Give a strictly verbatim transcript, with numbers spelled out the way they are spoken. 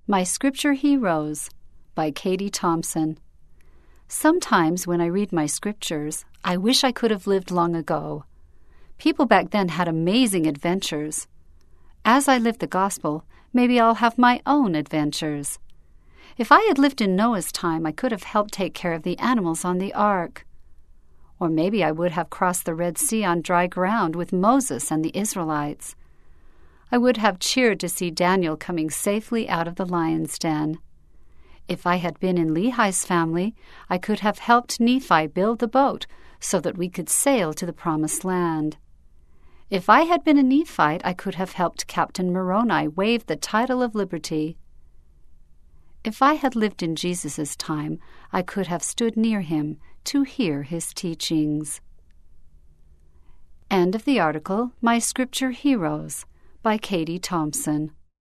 My Scripture Heroes by Katie Thompson. Sometimes when I read my scriptures, I wish I could have lived long ago. People back then had amazing adventures. As I live the gospel, maybe I'll have my own adventures. If I had lived in Noah's time, I could have helped take care of the animals on the ark. Or maybe I would have crossed the Red Sea on dry ground with Moses and the Israelites. I would have cheered to see Daniel coming safely out of the lion's den. If I had been in Lehi's family, I could have helped Nephi build the boat so that we could sail to the promised land. If I had been a Nephite, I could have helped Captain Moroni wave the title of liberty. If I had lived in Jesus' time, I could have stood near him to hear his teachings. End of the article, My Scripture Heroes by Katie Thompson.